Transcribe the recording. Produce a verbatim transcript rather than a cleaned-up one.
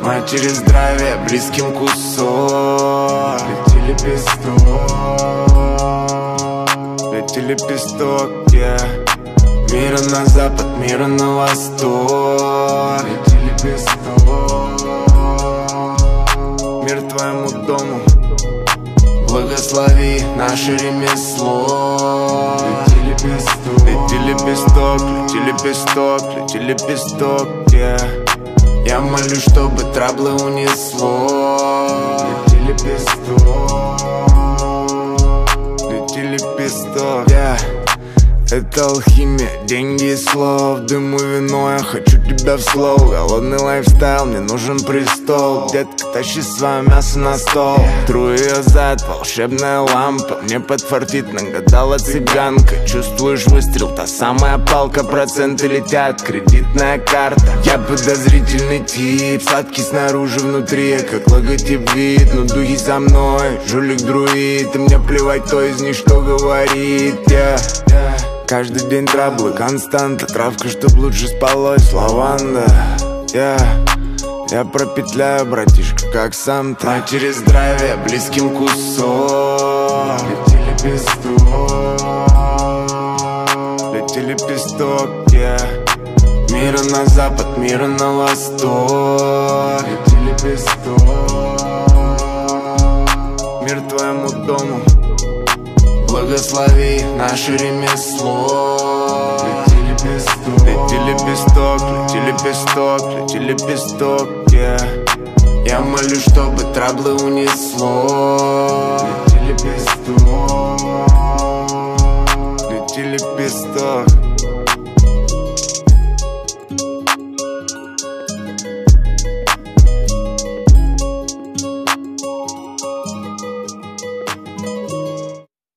Матери здравия, близким кусок. Лети лепесток, лети лепесток, yeah. Мира на запад, мира на восток. Лети лепесток, мир твоему дому. Благослови наше ремесло. Лети лепесток, лети лепесток, лети лепесток, лети лепесток, yeah. Я молюсь, чтобы траблы унесло. Лети лепесток, лети лепесток, yeah. Это алхимия, деньги и слов. Дым и вино, я хочу тебя в слоу. Голодный лайфстайл, мне нужен престол. Детка, тащи свое мясо на стол. Тру ее зад, волшебная лампа. Мне подфартит, нагадала цыганка. Чувствуешь выстрел, та самая палка. Проценты летят, кредитная карта. Я подозрительный тип, сладкий снаружи, внутри я как логотип вид. Но духи за мной, жулик-друид. И мне плевать, кто из них что говорит, yeah. Каждый день траблы, константа. Травка, чтоб лучше спалось, лаванда, yeah. Я пропетляю, братишка, как сам-то. Матери здравия, близким кусок. Лети лепесток, лети лепесток, yeah. Мира на запад, мира на восток. Лети лепесток, мир твоему дому. Благослови наше ремесло. Лети лепесток, лети лепесток, лети лепесток, лети лепесток, yeah. Я молюсь, чтобы траблы унесло. Лети лепесток, лети лепесток.